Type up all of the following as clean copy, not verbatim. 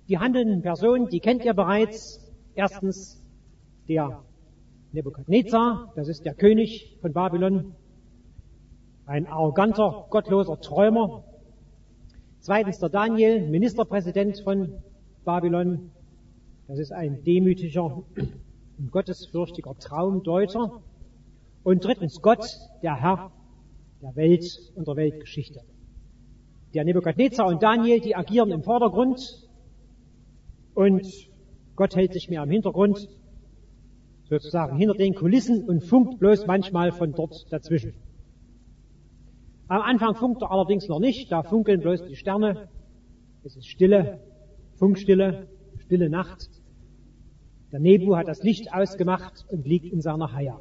Die handelnden Personen, die kennt ihr bereits. Erstens der Nebukadnezar, das ist der König von Babylon, ein arroganter, gottloser Träumer. Zweitens der Daniel, Ministerpräsident von Babylon, das ist ein demütiger und gottesfürchtiger Traumdeuter. Und drittens Gott, der Herr der Welt und der Weltgeschichte. Der Nebukadnezar und Daniel, die agieren im Vordergrund und Gott hält sich mehr im Hintergrund, sozusagen hinter den Kulissen und funkt bloß manchmal von dort dazwischen. Am Anfang funkt er allerdings noch nicht, da funkeln bloß die Sterne. Es ist Stille, Funkstille, stille Nacht. Der Nebu hat das Licht ausgemacht und liegt in seiner Haia.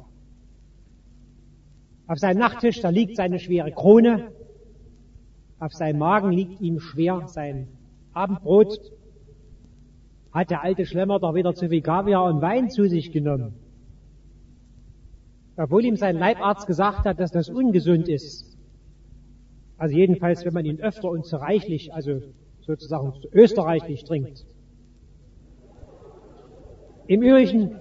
Auf seinem Nachttisch, da liegt seine schwere Krone. Auf seinem Magen liegt ihm schwer sein Abendbrot. Hat der alte Schlemmer doch wieder zu viel Kaviar und Wein zu sich genommen. Obwohl ihm sein Leibarzt gesagt hat, dass das ungesund ist. Also jedenfalls, wenn man ihn öfter und zu reichlich, also sozusagen zu österreichlich trinkt. Im Übrigen,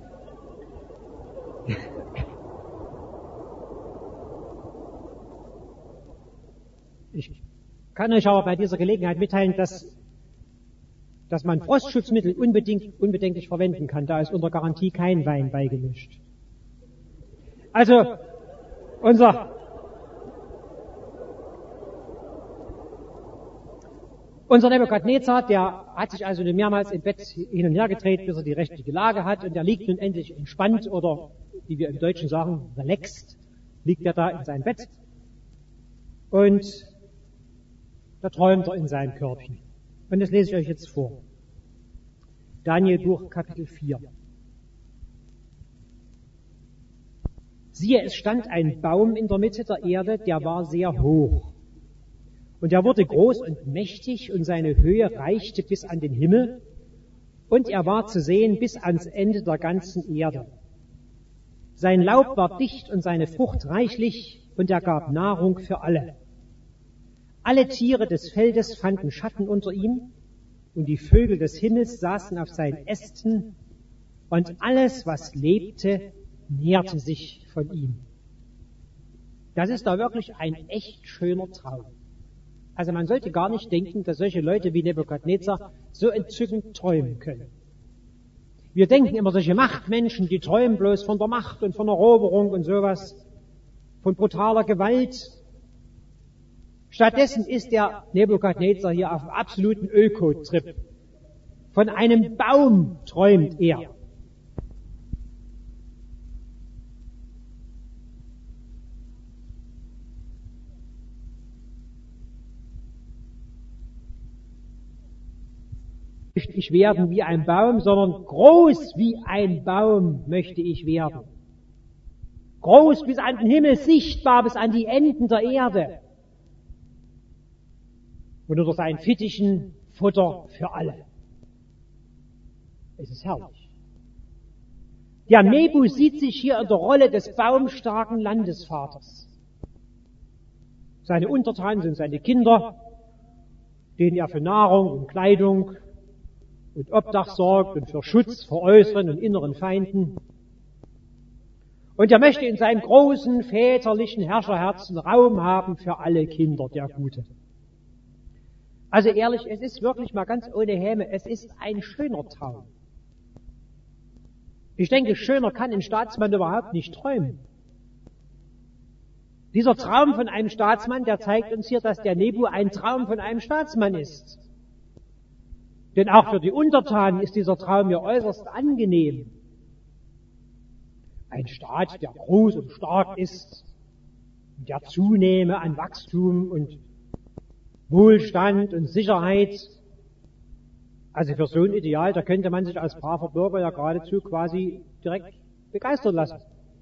ich kann euch aber bei dieser Gelegenheit mitteilen, dass man Frostschutzmittel unbedenklich verwenden kann. Da ist unter Garantie kein Wein beigemischt. Also, unser Nebukadnezar, der hat sich also mehrmals im Bett hin und her gedreht, bis er die rechtliche Lage hat, und der liegt nun endlich entspannt oder, wie wir im Deutschen sagen, relaxed, liegt er da in seinem Bett und da träumt er in seinem Körbchen. Und das lese ich euch jetzt vor. Daniel Buch, Kapitel 4. Siehe, es stand ein Baum in der Mitte der Erde, der war sehr hoch. Und er wurde groß und mächtig, und seine Höhe reichte bis an den Himmel, und er war zu sehen bis ans Ende der ganzen Erde. Sein Laub war dicht und seine Frucht reichlich, und er gab Nahrung für alle. Alle Tiere des Feldes fanden Schatten unter ihm, und die Vögel des Himmels saßen auf seinen Ästen, und alles, was lebte, nährte sich von ihm. Das ist da wirklich ein echt schöner Traum. Also man sollte gar nicht denken, dass solche Leute wie Nebukadnezar so entzückend träumen können. Wir denken immer, solche Machtmenschen, die träumen bloß von der Macht und von Eroberung und sowas, von brutaler Gewalt. Stattdessen ist der Nebukadnezar hier auf einem absoluten Öko-Trip. Von einem Baum träumt er. Möchte ich werden wie ein Baum, sondern groß wie ein Baum möchte ich werden. Groß bis an den Himmel, sichtbar bis an die Enden der Erde. Und unter seinen Fittichen Futter für alle. Es ist herrlich. Der Nebu sieht sich hier in der Rolle des baumstarken Landesvaters. Seine Untertanen sind seine Kinder, denen er für Nahrung und Kleidung und Obdach sorgt und für Schutz vor äußeren und inneren Feinden. Und er möchte in seinem großen väterlichen Herrscherherzen Raum haben für alle Kinder, der Gute. Also ehrlich, es ist wirklich mal ganz ohne Häme, es ist ein schöner Traum. Ich denke, schöner kann ein Staatsmann überhaupt nicht träumen. Dieser Traum von einem Staatsmann, der zeigt uns hier, dass der Nebu ein Traum von einem Staatsmann ist. Denn auch für die Untertanen ist dieser Traum ja äußerst angenehm. Ein Staat, der groß und stark ist, der zunehme an Wachstum und Wohlstand und Sicherheit. Also für so ein Ideal, da könnte man sich als braver Bürger ja geradezu quasi direkt begeistern lassen.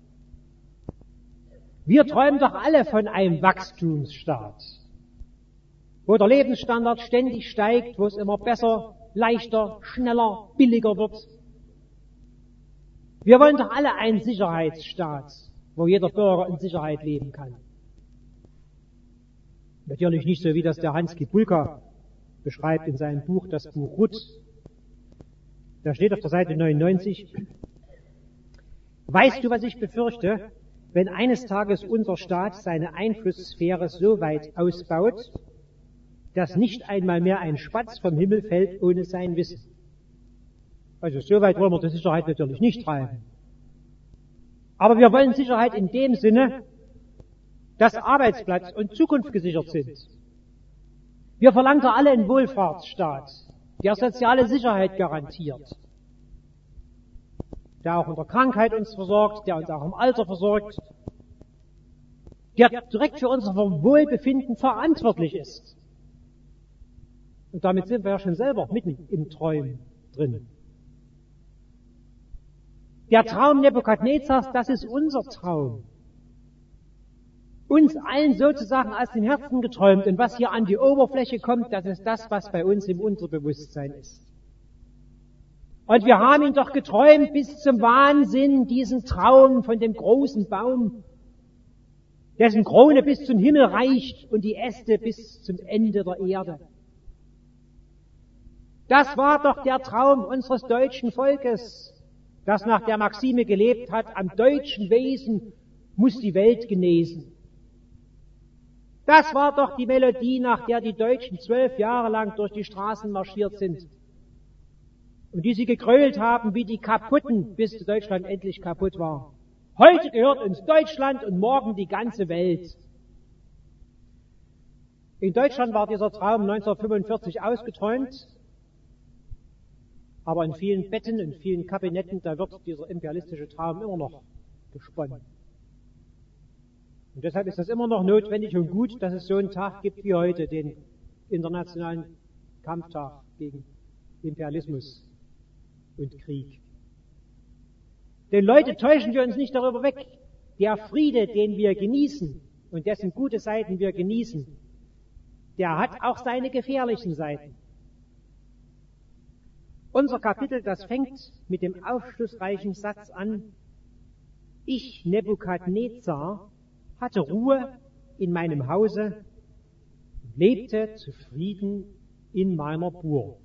Wir träumen doch alle von einem Wachstumsstaat, wo der Lebensstandard ständig steigt, wo es immer besser, leichter, schneller, billiger wird. Wir wollen doch alle einen Sicherheitsstaat, wo jeder Bürger in Sicherheit leben kann. Natürlich nicht so, wie das der Hans Kibulka beschreibt in seinem Buch, das Buch Ruth, Da steht auf der Seite 99, weißt du, was ich befürchte, wenn eines Tages unser Staat seine Einflusssphäre so weit ausbaut, dass nicht einmal mehr ein Spatz vom Himmel fällt ohne sein Wissen. Also so weit wollen wir die Sicherheit natürlich nicht treiben. Aber wir wollen Sicherheit in dem Sinne, dass Arbeitsplatz und Zukunft gesichert sind. Wir verlangen doch alle einen Wohlfahrtsstaat, der soziale Sicherheit garantiert, der auch in der Krankheit uns versorgt, der uns auch im Alter versorgt, der direkt für unser Wohlbefinden verantwortlich ist. Und damit sind wir ja schon selber mitten im Träumen drin. Der Traum Nebukadnezars, das ist unser Traum. Uns allen sozusagen aus dem Herzen geträumt. Und was hier an die Oberfläche kommt, das ist das, was bei uns im Unterbewusstsein ist. Und wir haben ihn doch geträumt bis zum Wahnsinn, diesen Traum von dem großen Baum, dessen Krone bis zum Himmel reicht und die Äste bis zum Ende der Erde. Das war doch der Traum unseres deutschen Volkes, das nach der Maxime gelebt hat, am deutschen Wesen muss die Welt genesen. Das war doch die Melodie, nach der die Deutschen 12 Jahre lang durch die Straßen marschiert sind. Und die sie gegrölt haben wie die Kaputten, bis Deutschland endlich kaputt war. Heute gehört uns Deutschland und morgen die ganze Welt. In Deutschland war dieser Traum 1945 ausgeträumt, aber in vielen Betten, in vielen Kabinetten, da wird dieser imperialistische Traum immer noch gesponnen. Und deshalb ist das immer noch notwendig und gut, dass es so einen Tag gibt wie heute, den Internationalen Kampftag gegen Imperialismus und Krieg. Denn Leute, täuschen wir uns nicht darüber weg. Der Friede, den wir genießen und dessen gute Seiten wir genießen, der hat auch seine gefährlichen Seiten. Unser Kapitel, das fängt mit dem aufschlussreichen Satz an: Ich, Nebukadnezar, hatte Ruhe in meinem Hause und lebte zufrieden in meiner Burg.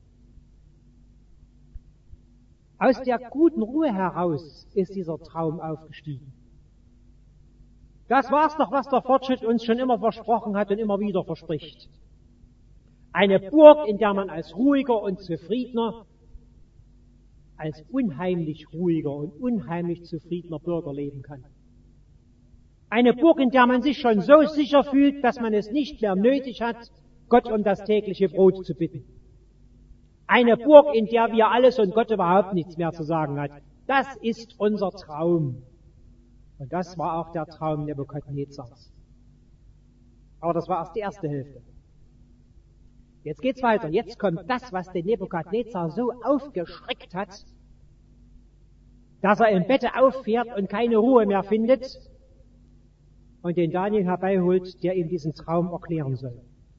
Aus der guten Ruhe heraus ist dieser Traum aufgestiegen. Das war's doch, was der Fortschritt uns schon immer versprochen hat und immer wieder verspricht. Eine Burg, in der man als ruhiger und zufriedener, als unheimlich ruhiger und unheimlich zufriedener Bürger leben kann. Eine Burg, in der man sich schon so sicher fühlt, dass man es nicht mehr nötig hat, Gott um das tägliche Brot zu bitten. Eine Burg, in der wir alles und Gott überhaupt nichts mehr zu sagen hat. Das ist unser Traum. Und das war auch der Traum Nebukadnezars. Aber das war erst die erste Hälfte. Jetzt geht's weiter. Jetzt kommt das, was den Nebukadnezar so aufgeschreckt hat, dass er im Bette auffährt und keine Ruhe mehr findet und den Daniel herbeiholt, der ihm diesen Traum erklären soll.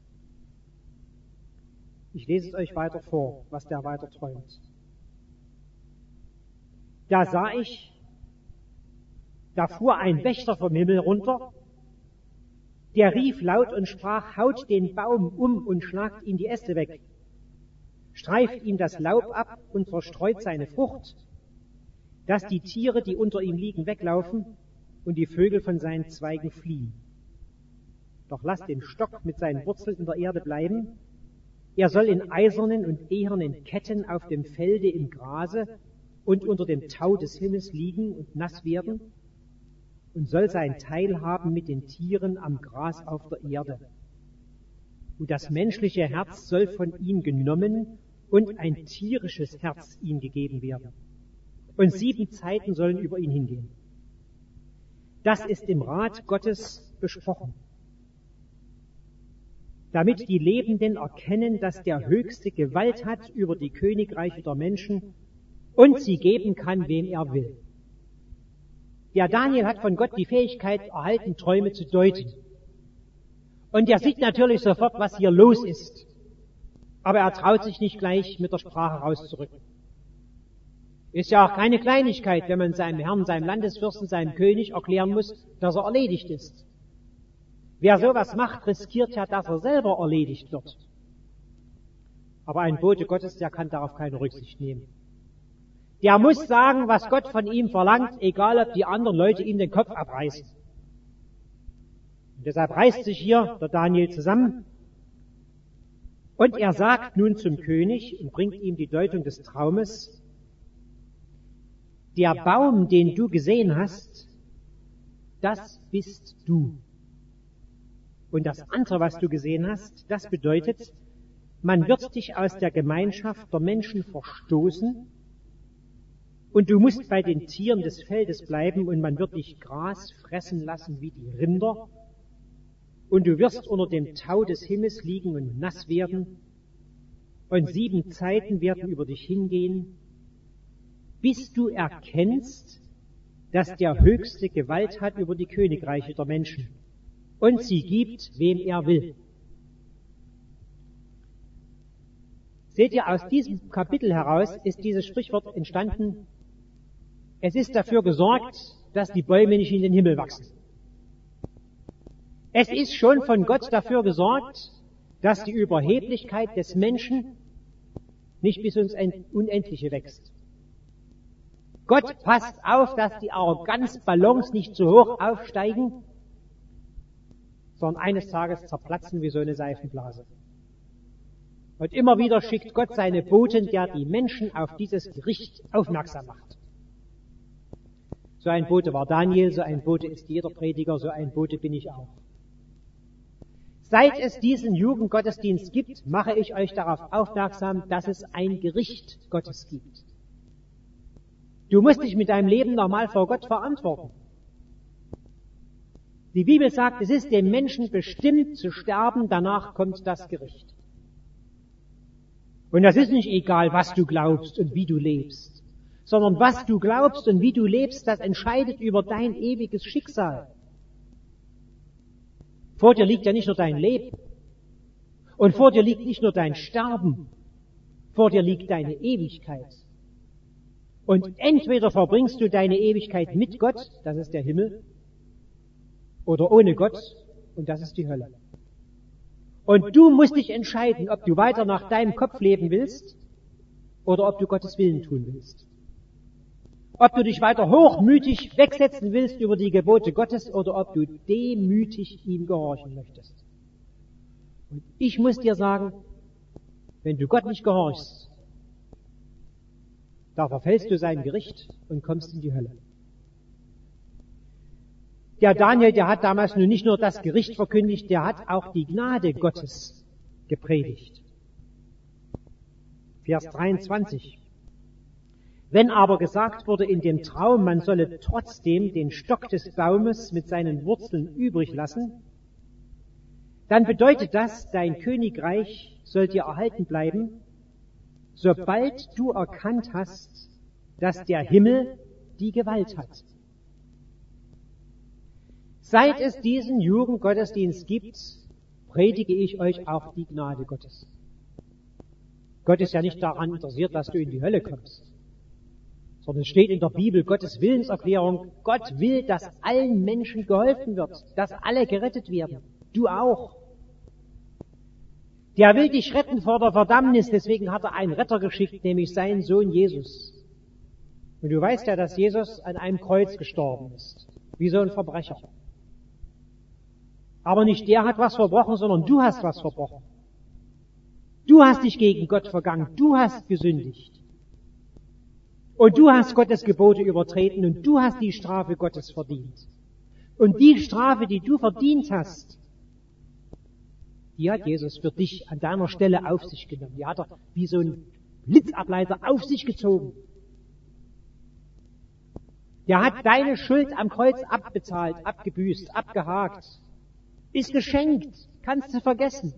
Ich lese es euch weiter vor, was der weiter träumt. Da fuhr ein Wächter vom Himmel runter, der rief laut und sprach: Haut den Baum um und schlagt ihm die Äste weg, streift ihm das Laub ab und verstreut seine Frucht, dass die Tiere, die unter ihm liegen, weglaufen und die Vögel von seinen Zweigen fliehen. Doch lasst den Stock mit seinen Wurzeln in der Erde bleiben. Er soll in eisernen und ehernen Ketten auf dem Felde im Grase und unter dem Tau des Himmels liegen und nass werden und soll sein Teil haben mit den Tieren am Gras auf der Erde. Und das menschliche Herz soll von ihm genommen und ein tierisches Herz ihm gegeben werden. Und 7 Zeiten sollen über ihn hingehen. Das ist im Rat Gottes besprochen, damit die Lebenden erkennen, dass der Höchste Gewalt hat über die Königreiche der Menschen und sie geben kann, wem er will. Der Daniel hat von Gott die Fähigkeit erhalten, Träume zu deuten. Und er sieht natürlich sofort, was hier los ist. Aber er traut sich nicht gleich mit der Sprache rauszurücken. Ist ja auch keine Kleinigkeit, wenn man seinem Herrn, seinem Landesfürsten, seinem König erklären muss, dass er erledigt ist. Wer sowas macht, riskiert ja, dass er selber erledigt wird. Aber ein Bote Gottes, der kann darauf keine Rücksicht nehmen. Der muss sagen, was Gott von ihm verlangt, egal ob die anderen Leute ihm den Kopf abreißen. Und deshalb reißt sich hier der Daniel zusammen und er sagt nun zum König und bringt ihm die Deutung des Traumes: Der Baum, den du gesehen hast, das bist du. Und das andere, was du gesehen hast, das bedeutet, man wird dich aus der Gemeinschaft der Menschen verstoßen und du musst bei den Tieren des Feldes bleiben und man wird dich Gras fressen lassen wie die Rinder und du wirst unter dem Tau des Himmels liegen und nass werden und 7 Zeiten werden über dich hingehen, bis du erkennst, dass der Höchste Gewalt hat über die Königreiche der Menschen und sie gibt, wem er will. Seht ihr, aus diesem Kapitel heraus ist dieses Sprichwort entstanden: Es ist dafür gesorgt, dass die Bäume nicht in den Himmel wachsen. Es ist schon von Gott dafür gesorgt, dass die Überheblichkeit des Menschen nicht bis ins Unendliche wächst. Gott passt auf, dass die Arroganzballons nicht zu hoch aufsteigen, sondern eines Tages zerplatzen wie so eine Seifenblase. Und immer wieder schickt Gott seine Boten, der die Menschen auf dieses Gericht aufmerksam macht. So ein Bote war Daniel, so ein Bote ist jeder Prediger, so ein Bote bin ich auch. Seit es diesen Jugendgottesdienst gibt, mache ich euch darauf aufmerksam, dass es ein Gericht Gottes gibt. Du musst dich mit deinem Leben nochmal vor Gott verantworten. Die Bibel sagt, es ist dem Menschen bestimmt zu sterben, danach kommt das Gericht. Und das ist nicht egal, was du glaubst und wie du lebst, sondern was du glaubst und wie du lebst, das entscheidet über dein ewiges Schicksal. Vor dir liegt ja nicht nur dein Leben und vor dir liegt nicht nur dein Sterben, vor dir liegt deine Ewigkeit. Und entweder verbringst du deine Ewigkeit mit Gott, das ist der Himmel, oder ohne Gott, und das ist die Hölle. Und du musst dich entscheiden, ob du weiter nach deinem Kopf leben willst oder ob du Gottes Willen tun willst. Ob du dich weiter hochmütig wegsetzen willst über die Gebote Gottes oder ob du demütig ihm gehorchen möchtest. Und ich muss dir sagen, wenn du Gott nicht gehorchst, da verfällst du sein Gericht und kommst in die Hölle. Der Daniel, der hat damals nun nicht nur das Gericht verkündigt, der hat auch die Gnade Gottes gepredigt. Vers 23. Wenn aber gesagt wurde in dem Traum, man solle trotzdem den Stock des Baumes mit seinen Wurzeln übrig lassen, dann bedeutet das, dein Königreich soll dir erhalten bleiben, sobald du erkannt hast, dass der Himmel die Gewalt hat. Seit es diesen Jugendgottesdienst gibt, predige ich euch auch die Gnade Gottes. Gott ist ja nicht daran interessiert, dass du in die Hölle kommst, sondern es steht in der Bibel, Gottes Willenserklärung, Gott will, dass allen Menschen geholfen wird, dass alle gerettet werden. Du auch. Der will dich retten vor der Verdammnis, deswegen hat er einen Retter geschickt, nämlich seinen Sohn Jesus. Und du weißt ja, dass Jesus an einem Kreuz gestorben ist, wie so ein Verbrecher. Aber nicht der hat was verbrochen, sondern du hast was verbrochen. Du hast dich gegen Gott vergangen, du hast gesündigt. Und du hast Gottes Gebote übertreten und du hast die Strafe Gottes verdient. Und die Strafe, die du verdient hast, die hat Jesus für dich an deiner Stelle auf sich genommen. Die hat er wie so ein Blitzableiter auf sich gezogen. Der hat deine Schuld am Kreuz abbezahlt, abgebüßt, abgehakt. Ist geschenkt, kannst du vergessen.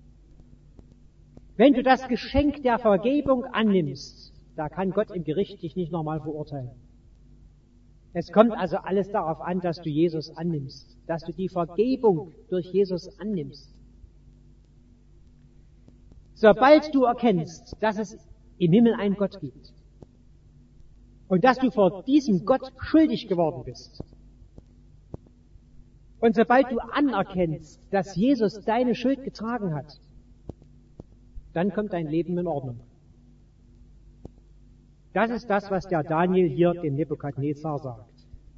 Wenn du das Geschenk der Vergebung annimmst, da kann Gott im Gericht dich nicht nochmal verurteilen. Es kommt also alles darauf an, dass du Jesus annimmst, dass du die Vergebung durch Jesus annimmst. Sobald du erkennst, dass es im Himmel einen Gott gibt und dass du vor diesem Gott schuldig geworden bist, und sobald du anerkennst, dass Jesus deine Schuld getragen hat, dann kommt dein Leben in Ordnung. Das ist das, was der Daniel hier dem Nebukadnezar sagt.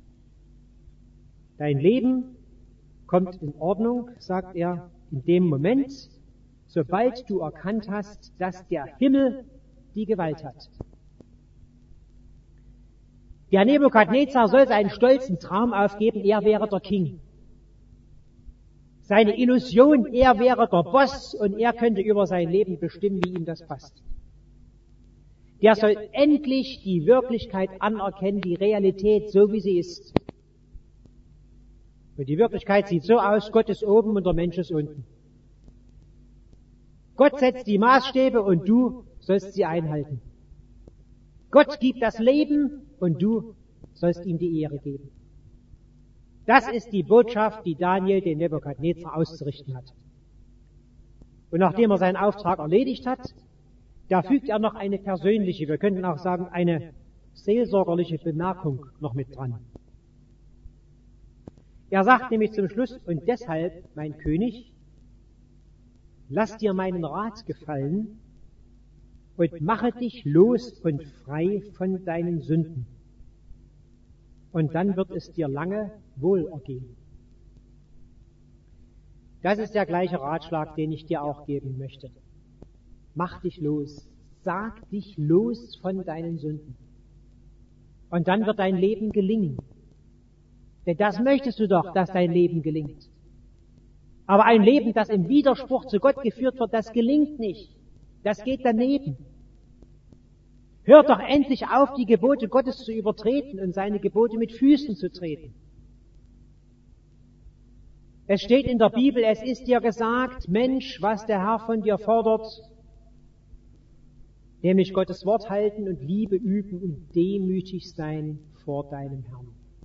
Dein Leben kommt in Ordnung, sagt er, in dem Moment, sobald du erkannt hast, dass der Himmel die Gewalt hat. Der Nebukadnezar soll seinen stolzen Traum aufgeben, er wäre der King. Seine Illusion, er wäre der Boss und er könnte über sein Leben bestimmen, wie ihm das passt. Der soll endlich die Wirklichkeit anerkennen, die Realität, so wie sie ist. Und die Wirklichkeit sieht so aus, Gott ist oben und der Mensch ist unten. Gott setzt die Maßstäbe und du sollst sie einhalten. Gott gibt das Leben und du sollst ihm die Ehre geben. Das ist die Botschaft, die Daniel den Nebukadnezar auszurichten hat. Und nachdem er seinen Auftrag erledigt hat, da fügt er noch eine persönliche, wir könnten auch sagen, eine seelsorgerliche Bemerkung noch mit dran. Er sagt nämlich zum Schluss, und deshalb, mein König, lass dir meinen Rat gefallen und mache dich los und frei von deinen Sünden. Und dann wird es dir lange wohlergehen. Das ist der gleiche Ratschlag, den ich dir auch geben möchte. Mach dich los, sag dich los von deinen Sünden. Und dann wird dein Leben gelingen. Denn das möchtest du doch, dass dein Leben gelingt. Aber ein Leben, das im Widerspruch zu Gott geführt wird, das gelingt nicht. Das geht daneben. Hört doch endlich auf, die Gebote Gottes zu übertreten und seine Gebote mit Füßen zu treten. Es steht in der Bibel, es ist dir gesagt, Mensch, was der Herr von dir fordert, nämlich Gottes Wort halten und Liebe üben und demütig sein vor deinem Herrn.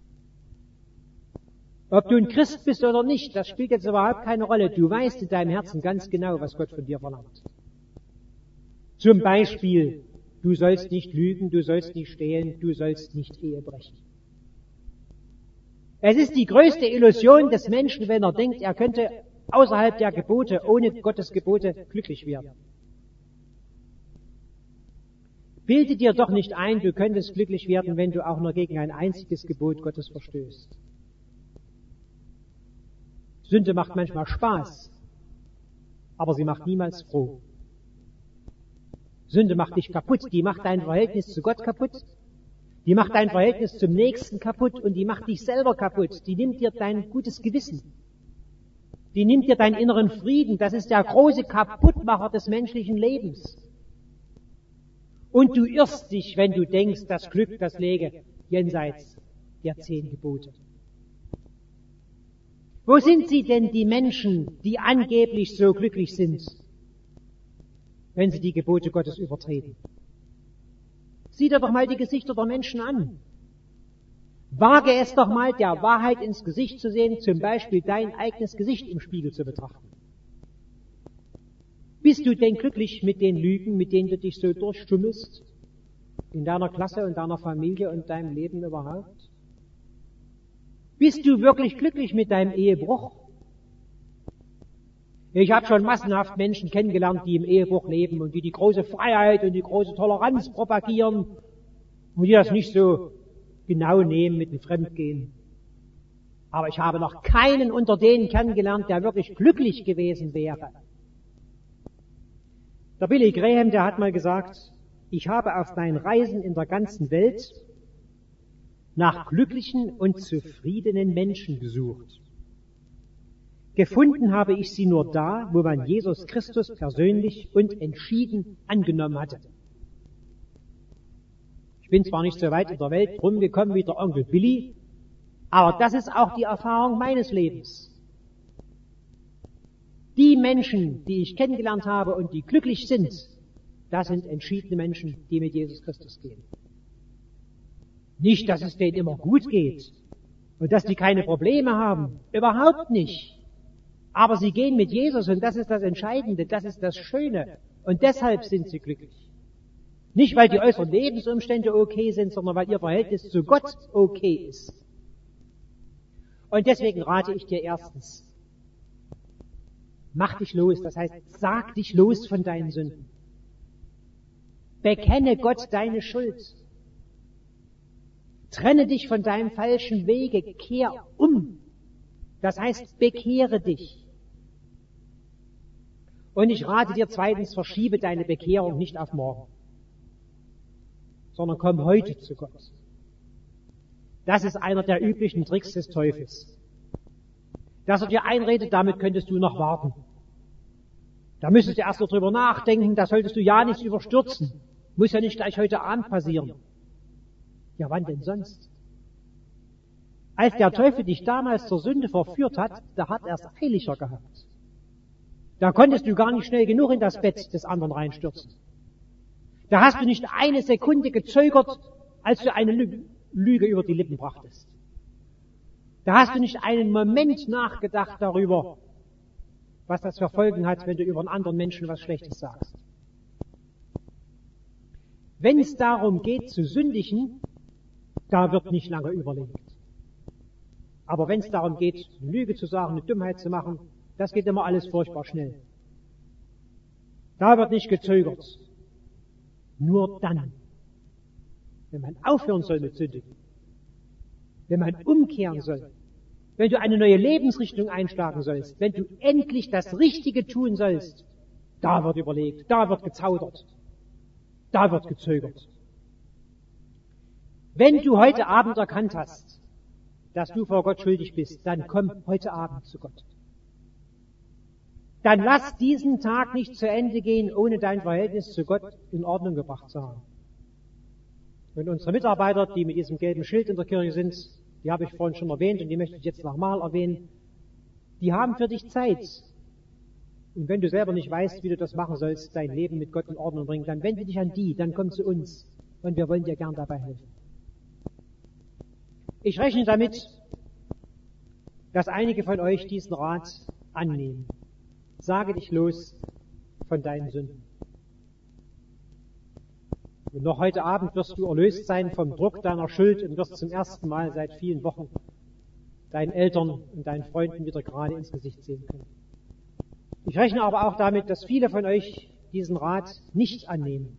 Ob du ein Christ bist oder nicht, das spielt jetzt überhaupt keine Rolle. Du weißt in deinem Herzen ganz genau, was Gott von dir verlangt. Zum Beispiel, du sollst nicht lügen, du sollst nicht stehlen, du sollst nicht Ehe brechen. Es ist die größte Illusion des Menschen, wenn er denkt, er könnte außerhalb der Gebote, ohne Gottes Gebote, glücklich werden. Bilde dir doch nicht ein, du könntest glücklich werden, wenn du auch nur gegen ein einziges Gebot Gottes verstößt. Sünde macht manchmal Spaß, aber sie macht niemals froh. Sünde macht dich kaputt, die macht dein Verhältnis zu Gott kaputt, die macht dein Verhältnis zum Nächsten kaputt und die macht dich selber kaputt, die nimmt dir dein gutes Gewissen, die nimmt dir deinen inneren Frieden, das ist der große Kaputtmacher des menschlichen Lebens. Und du irrst dich, wenn du denkst, das Glück, das läge jenseits der 10 Gebote. Wo sind sie denn, die Menschen, die angeblich so glücklich sind, wenn sie die Gebote Gottes übertreten? Sieh dir doch mal die Gesichter der Menschen an. Wage es doch mal, der Wahrheit ins Gesicht zu sehen, zum Beispiel dein eigenes Gesicht im Spiegel zu betrachten. Bist du denn glücklich mit den Lügen, mit denen du dich so durchstummelst? In deiner Klasse und deiner Familie und deinem Leben überhaupt? Bist du wirklich glücklich mit deinem Ehebruch? Ich habe schon massenhaft Menschen kennengelernt, die im Ehebruch leben und die große Freiheit und die große Toleranz propagieren und die das nicht so genau nehmen mit dem Fremdgehen. Aber ich habe noch keinen unter denen kennengelernt, der wirklich glücklich gewesen wäre. Der Billy Graham, der hat mal gesagt, ich habe auf meinen Reisen in der ganzen Welt nach glücklichen und zufriedenen Menschen gesucht. Gefunden habe ich sie nur da, wo man Jesus Christus persönlich und entschieden angenommen hatte. Ich bin zwar nicht so weit in der Welt rumgekommen wie der Onkel Billy, aber das ist auch die Erfahrung meines Lebens. Die Menschen, die ich kennengelernt habe und die glücklich sind, das sind entschiedene Menschen, die mit Jesus Christus gehen. Nicht, dass es denen immer gut geht und dass die keine Probleme haben. Überhaupt nicht. Aber sie gehen mit Jesus und das ist das Entscheidende, das ist das Schöne. Und deshalb sind sie glücklich. Nicht, weil die äußeren Lebensumstände okay sind, sondern weil ihr Verhältnis zu Gott okay ist. Und deswegen rate ich dir erstens, mach dich los, das heißt, sag dich los von deinen Sünden. Bekenne Gott deine Schuld. Trenne dich von deinem falschen Wege, kehr um. Das heißt, bekehre dich. Und ich rate dir zweitens, verschiebe deine Bekehrung nicht auf morgen, sondern komm heute zu Gott. Das ist einer der üblichen Tricks des Teufels. Dass er dir einredet, damit könntest du noch warten. Da müsstest du erst noch drüber nachdenken, da solltest du ja nicht überstürzen. Muss ja nicht gleich heute Abend passieren. Ja, wann denn sonst? Als der Teufel dich damals zur Sünde verführt hat, da hat er es eiliger gehabt. Da konntest du gar nicht schnell genug in das Bett des anderen reinstürzen. Da hast du nicht eine Sekunde gezögert, als du eine Lüge über die Lippen brachtest. Da hast du nicht einen Moment nachgedacht darüber, was das für Folgen hat, wenn du über einen anderen Menschen was Schlechtes sagst. Wenn es darum geht zu sündigen, da wird nicht lange überlegt. Aber wenn es darum geht, eine Lüge zu sagen, eine Dummheit zu machen, das geht immer alles furchtbar schnell. Da wird nicht gezögert. Nur dann, wenn man aufhören soll mit Sündigen, wenn man umkehren soll, wenn du eine neue Lebensrichtung einschlagen sollst, wenn du endlich das Richtige tun sollst, da wird überlegt, da wird gezaudert, da wird gezögert. Wenn du heute Abend erkannt hast, dass du vor Gott schuldig bist, dann komm heute Abend zu Gott. Dann lass diesen Tag nicht zu Ende gehen, ohne dein Verhältnis zu Gott in Ordnung gebracht zu haben. Und unsere Mitarbeiter, die mit diesem gelben Schild in der Kirche sind, die habe ich vorhin schon erwähnt und die möchte ich jetzt nochmal erwähnen, die haben für dich Zeit. Und wenn du selber nicht weißt, wie du das machen sollst, dein Leben mit Gott in Ordnung bringen, dann wende dich an die, dann komm zu uns und wir wollen dir gern dabei helfen. Ich rechne damit, dass einige von euch diesen Rat annehmen. Sage dich los von deinen Sünden. Und noch heute Abend wirst du erlöst sein vom Druck deiner Schuld und wirst zum ersten Mal seit vielen Wochen deinen Eltern und deinen Freunden wieder gerade ins Gesicht sehen können. Ich rechne aber auch damit, dass viele von euch diesen Rat nicht annehmen.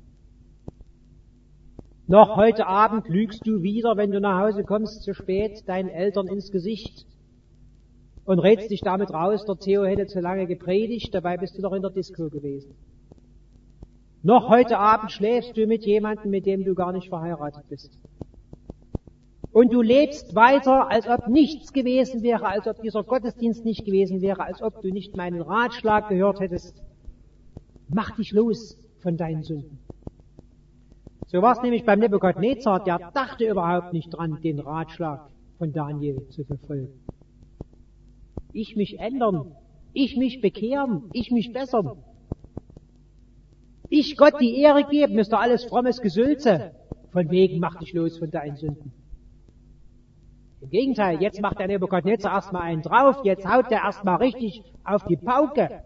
Noch heute Abend lügst du wieder, wenn du nach Hause kommst, zu spät, deinen Eltern ins Gesicht und redst dich damit raus, der Theo hätte zu lange gepredigt, dabei bist du noch in der Disco gewesen. Noch heute Abend schläfst du mit jemandem, mit dem du gar nicht verheiratet bist. Und du lebst weiter, als ob nichts gewesen wäre, als ob dieser Gottesdienst nicht gewesen wäre, als ob du nicht meinen Ratschlag gehört hättest. Mach dich los von deinen Sünden. So war es nämlich beim Nebukadnezar, der dachte überhaupt nicht dran, den Ratschlag von Daniel zu befolgen. Ich mich ändern, ich mich bekehren, ich mich bessern. Ich Gott die Ehre geben, ist doch alles frommes Gesülze. Von wegen mach dich los von deinen Sünden. Im Gegenteil, jetzt macht der Nebukadnezar erstmal einen drauf, jetzt haut der erstmal richtig auf die Pauke.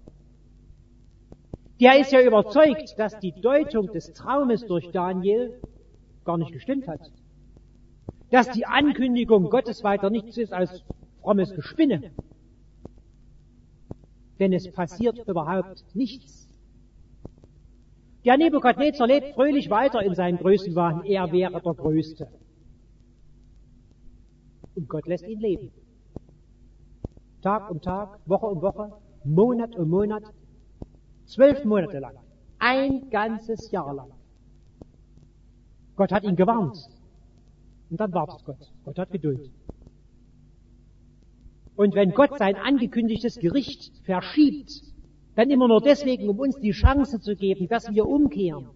Der ist ja überzeugt, dass die Deutung des Traumes durch Daniel gar nicht gestimmt hat. Dass die Ankündigung Gottes weiter nichts ist als frommes Gespinne. Denn es passiert überhaupt nichts. Der Nebukadnezar lebt fröhlich weiter in seinen Größenwahn, er wäre der Größte. Und Gott lässt ihn leben. Tag um Tag, Woche um Woche, Monat um Monat, 12 Monate lang, ein ganzes Jahr lang. Gott hat ihn gewarnt. Und dann wartet Gott. Gott hat Geduld. Und wenn Gott sein angekündigtes Gericht verschiebt, dann immer nur deswegen, um uns die Chance zu geben, dass wir umkehren.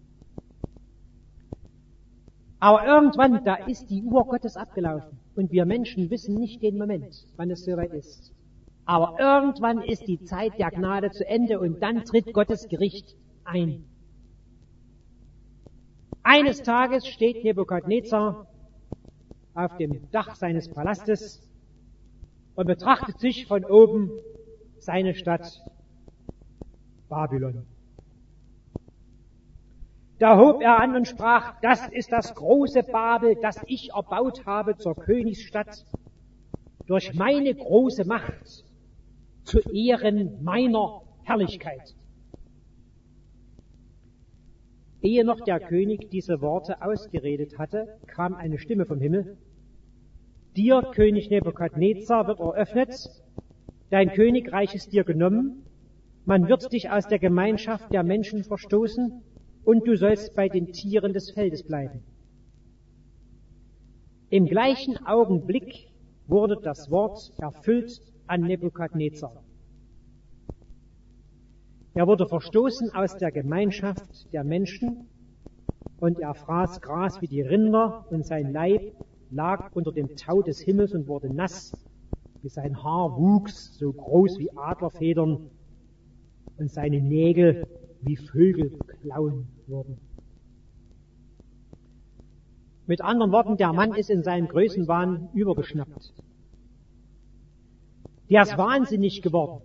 Aber irgendwann, da ist die Uhr Gottes abgelaufen. Und wir Menschen wissen nicht den Moment, wann es soweit ist. Aber irgendwann ist die Zeit der Gnade zu Ende und dann tritt Gottes Gericht ein. Eines Tages steht Nebukadnezar auf dem Dach seines Palastes und betrachtet sich von oben seine Stadt Babylon. Da hob er an und sprach, das ist das große Babel, das ich erbaut habe zur Königsstadt, durch meine große Macht, zu Ehren meiner Herrlichkeit. Ehe noch der König diese Worte ausgeredet hatte, kam eine Stimme vom Himmel: Dir, König Nebukadnezar, wird eröffnet, dein Königreich ist dir genommen, man wird dich aus der Gemeinschaft der Menschen verstoßen und du sollst bei den Tieren des Feldes bleiben. Im gleichen Augenblick wurde das Wort erfüllt an Nebukadnezar. Er wurde verstoßen aus der Gemeinschaft der Menschen und er fraß Gras wie die Rinder und sein Leib lag unter dem Tau des Himmels und wurde nass, wie sein Haar wuchs, so groß wie Adlerfedern und seine Nägel wie Vögelklauen wurden. Mit anderen Worten, der Mann ist in seinem Größenwahn übergeschnappt. Der ist wahnsinnig geworden.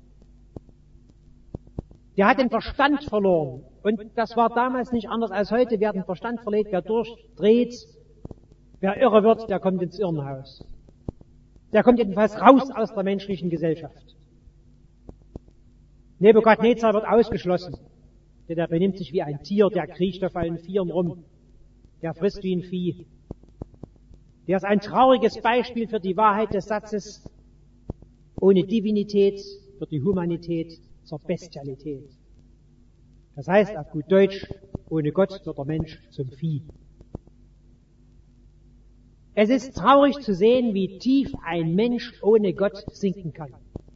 Der hat den Verstand verloren. Und das war damals nicht anders als heute. Wer den Verstand verliert, wer durchdreht, wer irre wird, der kommt ins Irrenhaus. Der kommt jedenfalls raus aus der menschlichen Gesellschaft. Nebukadnezar wird ausgeschlossen. Denn der benimmt sich wie ein Tier, der kriecht auf allen Vieren rum. Der frisst wie ein Vieh. Der ist ein trauriges Beispiel für die Wahrheit des Satzes: Ohne Divinität wird die Humanität zur Bestialität. Das heißt auf gut Deutsch, ohne Gott wird der Mensch zum Vieh. Es ist traurig zu sehen, wie tief ein Mensch ohne Gott sinken kann.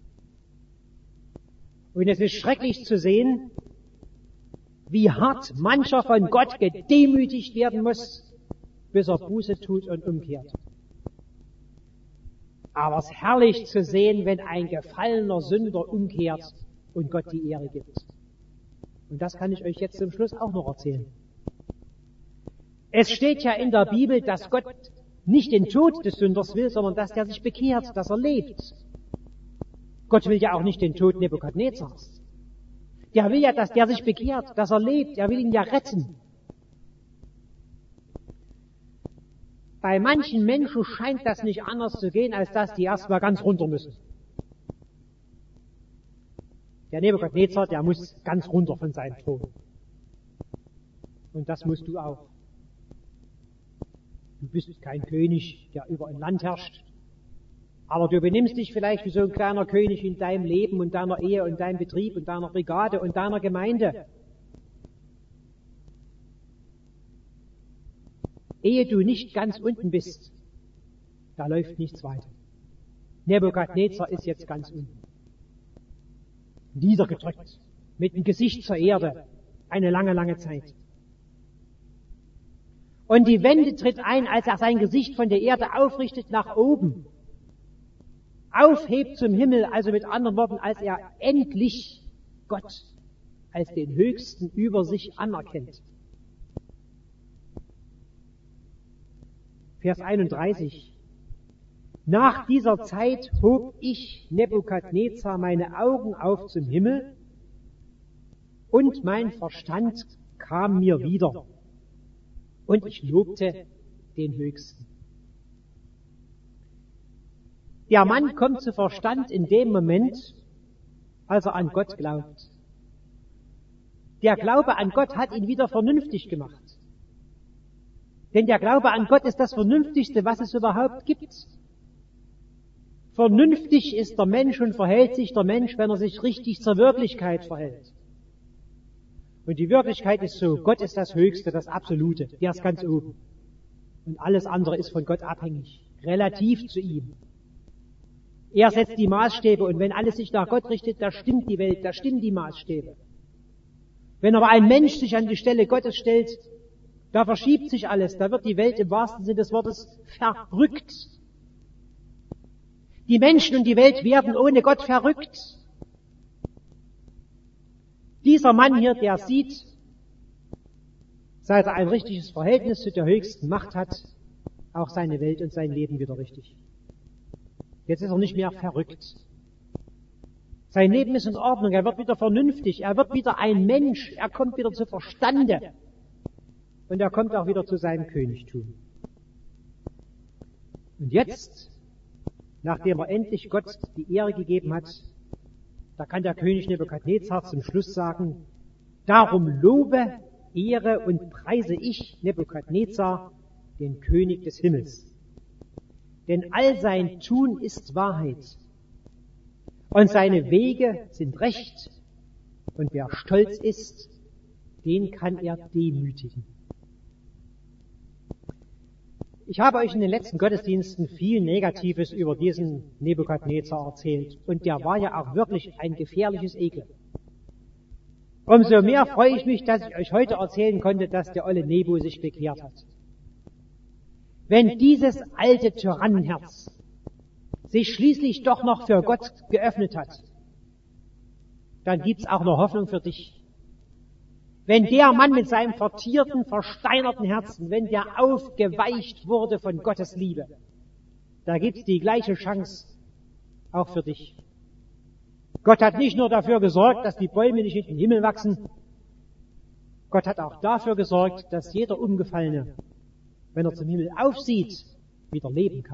Und es ist schrecklich zu sehen, wie hart mancher von Gott gedemütigt werden muss, bis er Buße tut und umkehrt. Aber es ist herrlich zu sehen, wenn ein gefallener Sünder umkehrt und Gott die Ehre gibt. Und das kann ich euch jetzt zum Schluss auch noch erzählen. Es steht ja in der Bibel, dass Gott nicht den Tod des Sünders will, sondern dass der sich bekehrt, dass er lebt. Gott will ja auch nicht den Tod Nebukadnezars. Der will ja, dass der sich bekehrt, dass er lebt. Er will ihn ja retten. Bei manchen Menschen scheint das nicht anders zu gehen, als dass die erstmal ganz runter müssen. Der Nebukadnezar, der muss ganz runter von seinem Thron. Und das musst du auch. Du bist kein König, der über ein Land herrscht. Aber du benimmst dich vielleicht wie so ein kleiner König in deinem Leben und deiner Ehe und deinem Betrieb und deiner Brigade und deiner Gemeinde. Ehe du nicht ganz unten bist, da läuft nichts weiter. Nebukadnezar ist jetzt ganz unten. Niedergedrückt, mit dem Gesicht zur Erde, eine lange, lange Zeit. Und die Wende tritt ein, als er sein Gesicht von der Erde aufrichtet nach oben. Aufhebt zum Himmel, also mit anderen Worten, als er endlich Gott als den Höchsten über sich anerkennt. Vers 31. Nach dieser Zeit hob ich, Nebukadnezar, meine Augen auf zum Himmel und mein Verstand kam mir wieder und ich lobte den Höchsten. Der Mann kommt zu Verstand in dem Moment, als er an Gott glaubt. Der Glaube an Gott hat ihn wieder vernünftig gemacht. Denn der Glaube an Gott ist das Vernünftigste, was es überhaupt gibt. Vernünftig ist der Mensch und verhält sich der Mensch, wenn er sich richtig zur Wirklichkeit verhält. Und die Wirklichkeit ist so: Gott ist das Höchste, das Absolute, der ist ganz oben. Und alles andere ist von Gott abhängig, relativ zu ihm. Er setzt die Maßstäbe und wenn alles sich nach Gott richtet, da stimmt die Welt, da stimmen die Maßstäbe. Wenn aber ein Mensch sich an die Stelle Gottes stellt, da verschiebt sich alles, da wird die Welt im wahrsten Sinne des Wortes verrückt. Die Menschen und die Welt werden ohne Gott verrückt. Dieser Mann hier, der sieht, seit er ein richtiges Verhältnis zu der höchsten Macht hat, auch seine Welt und sein Leben wieder richtig. Jetzt ist er nicht mehr verrückt. Sein Leben ist in Ordnung, er wird wieder vernünftig, er wird wieder ein Mensch, er kommt wieder zu Verstande. Und er kommt auch wieder zu seinem Königtum. Und jetzt, nachdem er endlich Gott die Ehre gegeben hat, da kann der König Nebukadnezar zum Schluss sagen: Darum lobe ehre und preise ich, Nebukadnezar, den König des Himmels. Denn all sein Tun ist Wahrheit und seine Wege sind Recht, und wer stolz ist, den kann er demütigen. Ich habe euch in den letzten Gottesdiensten viel Negatives über diesen Nebukadnezar erzählt, und der war ja auch wirklich ein gefährliches Ekel. Umso mehr freue ich mich, dass ich euch heute erzählen konnte, dass der olle Nebu sich bekehrt hat. Wenn dieses alte Tyrannenherz sich schließlich doch noch für Gott geöffnet hat, dann gibt's auch noch Hoffnung für dich. Wenn der Mann mit seinem vertierten, versteinerten Herzen, wenn der aufgeweicht wurde von Gottes Liebe, da gibt's die gleiche Chance auch für dich. Gott hat nicht nur dafür gesorgt, dass die Bäume nicht in den Himmel wachsen, Gott hat auch dafür gesorgt, dass jeder Umgefallene, wenn er zum Himmel aufsieht, wieder leben kann.